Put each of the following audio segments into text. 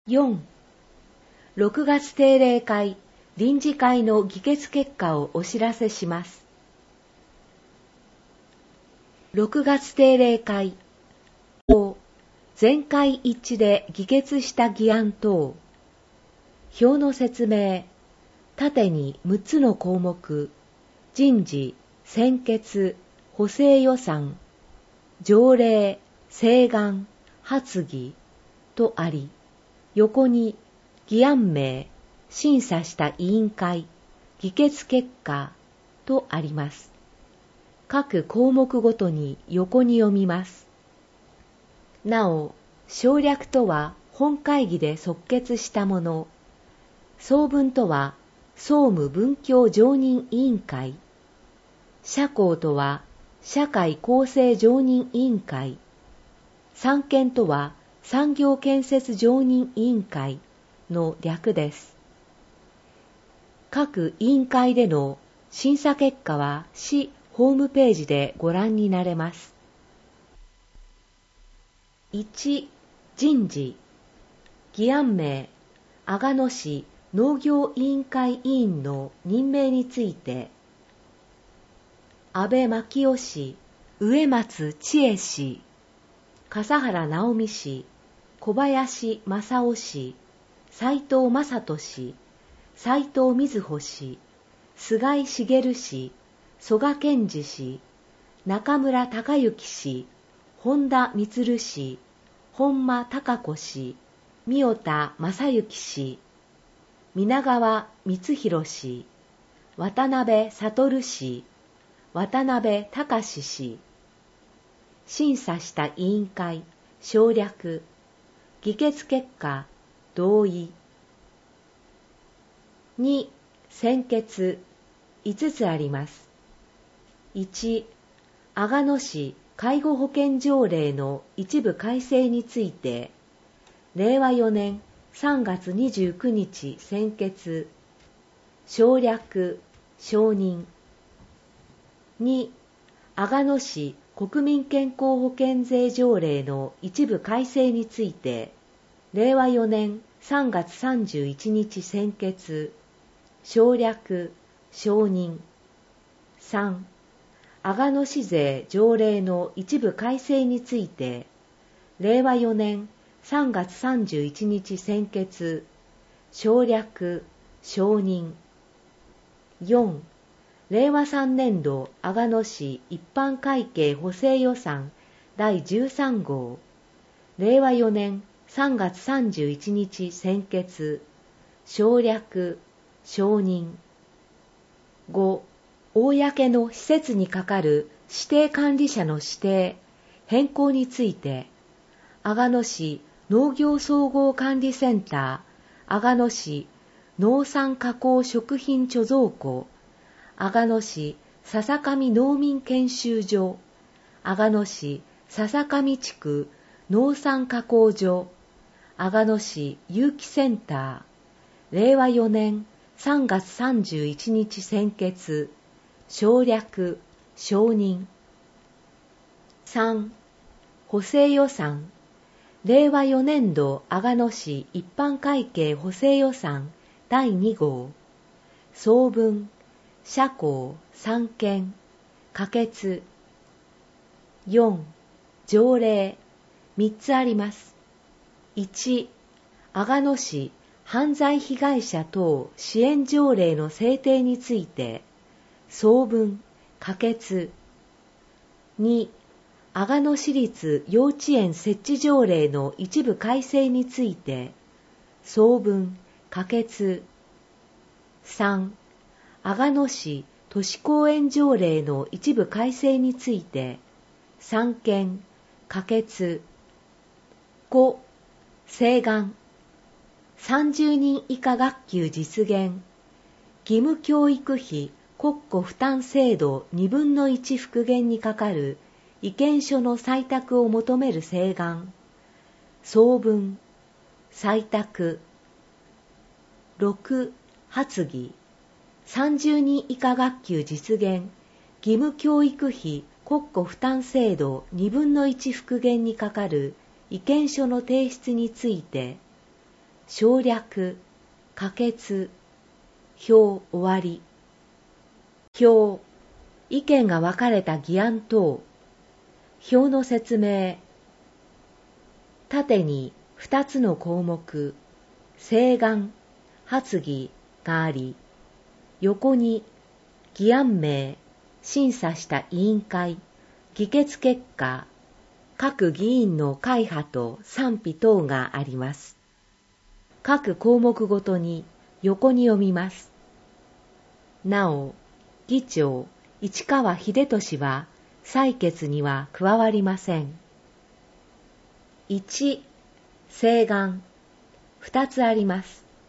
4. 6月定例会臨時会の議決結果をお知らせします。6月定例会全会一致で議決した議案等。表の説明。縦に6つの項目。人事、専決、補正予算、条例、請願、発議とあり、横に議案名、審査した委員会、議決結果とあります。各項目ごとに横に読みます。なお、省略とは本会議で即決したもの、総文とは総務文教常任委員会、社公とは社会構成常任委員会、産研とは産業建設常任委員会の略です。各委員会での審査結果は市ホームページでご覧になれます。1. 人事。議案名、阿賀野市農業委員会委員の任命について、安倍牧雄氏、植松千恵氏、笠原直美氏、小林正夫氏、斉藤正人氏、斉藤瑞穂氏、菅井茂氏、曽我健二氏、中村隆之氏、本田充氏、本間貴子氏、三代田正幸氏、皆川光弘氏、渡辺悟氏、渡辺隆氏。審査した委員会、省略。議決結果、同意。2. 専決。5つあります。1. 阿賀野市介護保険条例の一部改正について、令和4年3月29日専決。省略、承認。2. 阿賀野市国民健康保険税条例の一部改正について、令和4年3月31日専決。省略、承認。3. 阿賀野市税条例の一部改正について、令和4年3月31日専決。省略、承認。4. 令和3年度阿賀野市一般会計補正予算第13号、令和4年3月31日専決。省略、承認。5. 公の施設に係る指定管理者の指定、変更について、阿賀野市農業総合管理センター、阿賀野市農産加工食品貯蔵庫、阿賀野市笹上農民研修所、阿賀野市笹上地区農産加工所、阿賀野市有機センター、令和4年3月31日専決。省略、承認。3. 補正予算。令和4年度阿賀野市一般会計補正予算第2号。総文、社公、産研、可決。4. 条例。3つあります。1. 阿賀野市犯罪被害者等支援条例の制定について、総文、可決。2. 阿賀野市立幼稚園設置条例の一部改正について、総文、可決。3. 阿賀野市都市公園条例の一部改正について、産研、可決。5. 請願。30人以下学級実現。義務教育費国庫負担制度2分の1復元にかかる意見書の採択を求める請願。総文、採択。6. 発議。30人以下学級実現。義務教育費国庫負担制度2分の1復元にかかる意見書の提出について、 省略、可決、表終わり。表、意見が分かれた議案等。表の説明。縦に2つの項目、請願、発議があり、横に議案名、審査した委員会、議決結果、各議員の会派と賛否等があります。各項目ごとに横に読みます。なお、議長、市川秀俊は採決には加わりません。1、請願。2つあります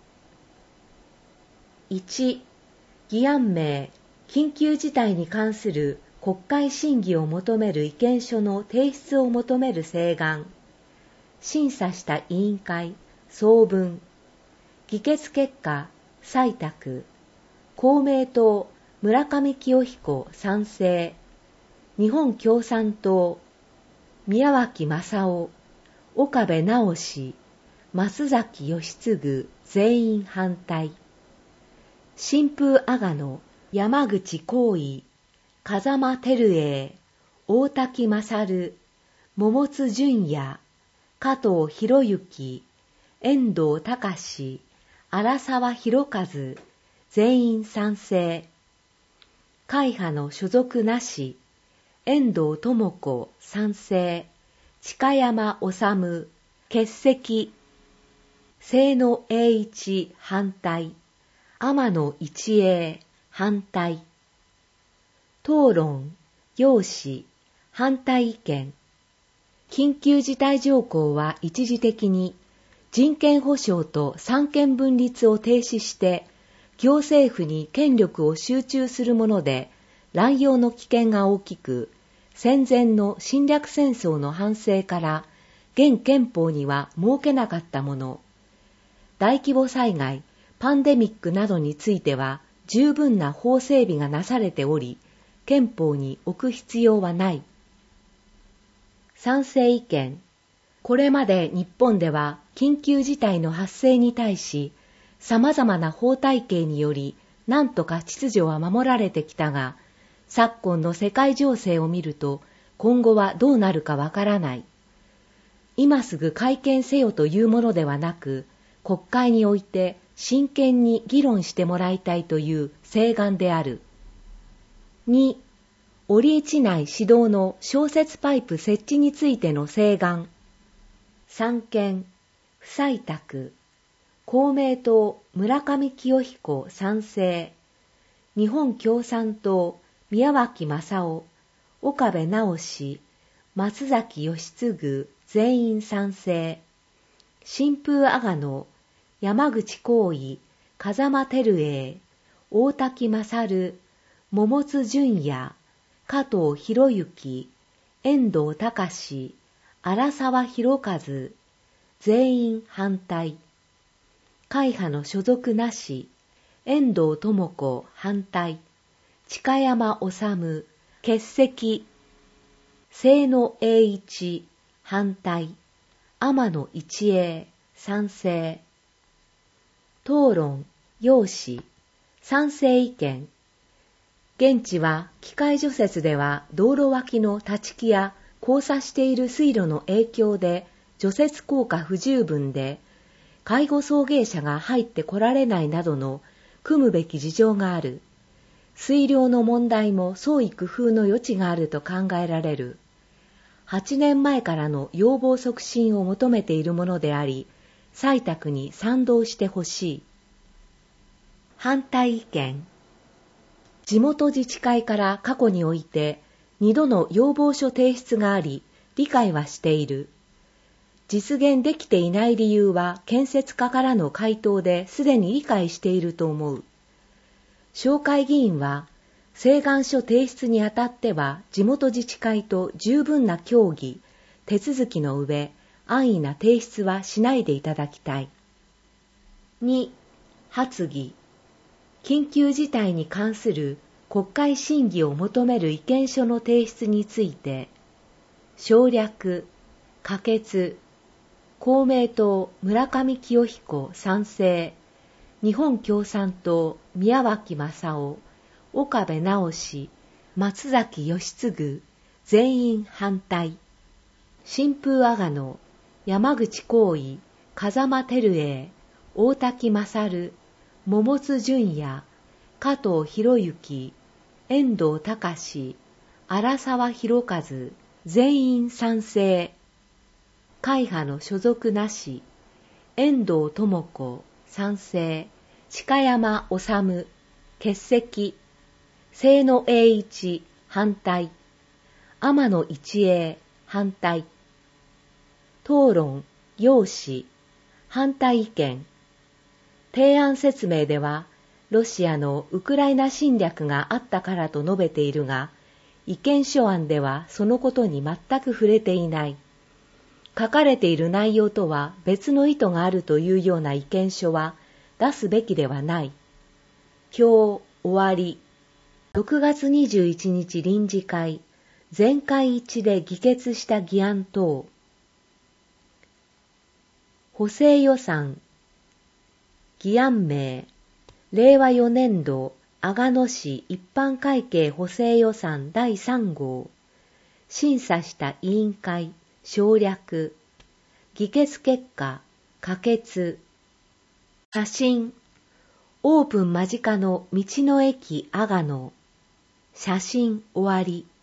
。1、議案名、緊急事態に関する国会審議を求める意見書の提出を求める請願。審査した委員会、総文。議決結果、採択。公明党、村上清彦賛成。日本共産党、宮脇正夫、岡部直氏、増崎義嗣全員反対。新風阿賀野、山口幸意、風間照英、大滝勝、桃津淳也、加藤博之、遠藤隆、荒沢博和、全員賛成。会派の所属なし、遠藤智子賛成。近山治、欠席。清野栄一反対。天野一栄反対。討論、要旨、反対意見。緊急事態条項は一時的に人権保障と三権分立を停止して行政府に権力を集中するもので乱用の危険が大きく、戦前の侵略戦争の反省から現憲法には設けなかったもの。大規模災害、パンデミックなどについては十分な法整備がなされており、憲法に置く必要はない。賛成意見。これまで日本では緊急事態の発生に対し、様々な法体系により何とか秩序は守られてきたが、昨今の世界情勢を見ると今後はどうなるかわからない。今すぐ改憲せよというものではなく、国会において真剣に議論してもらいたいという請願である。2、折市内指導の消雪パイプ設置についての請願。三権、不採択。公明党、村上清彦賛成。日本共産党、宮脇正夫、岡部直氏、松崎義嗣全員賛成。新風阿賀野、山口幸意、風間照英、大滝勝、桃津淳也、加藤博之、遠藤隆、荒沢博和、全員反対。会派の所属なし、遠藤智子反対。近山治、欠席。清野栄一反対。天野一栄賛成。討論、要旨、賛成意見。現地は機械除雪では道路脇の立ち木や交差している水路の影響で除雪効果不十分で、介護送迎車が入ってこられないなどの汲むべき事情がある。水量の問題も創意工夫の余地があると考えられる。8年前からの要望促進を求めているものであり、採択に賛同してほしい。反対意見。地元自治会から過去において2度の要望書提出があり、理解はしている。実現できていない理由は建設家からの回答ですでに理解していると思う。紹介議員は、請願書提出にあたっては地元自治会と十分な協議、手続きの上、安易な提出はしないでいただきたい。2、発議。緊急事態に関する国会審議を求める意見書の提出について、省略、可決、 公明党村上清彦賛成、日本共産党宮脇正夫、岡部直志、松崎義嗣全員反対。新風阿賀野、山口幸衣、風間照英、大滝勝、桃津淳也、加藤博之、遠藤隆、荒沢博和全員賛成。会派の所属なし、遠藤智子賛成、鹿山治欠席、清野栄一反対、天野一栄反対。討論、要旨、反対意見。提案説明では、ロシアのウクライナ侵略があったからと述べているが、意見書案ではそのことに全く触れていない。書かれている内容とは別の意図があるというような意見書は出すべきではない。表終わり。6月21日臨時会、全会一致で議決した議案等。補正予算。議案名、令和4年度阿賀野市一般会計補正予算第3号。審査した委員会、省略。議決結果、可決。写真。オープン間近の道の駅阿賀野。写真終わり。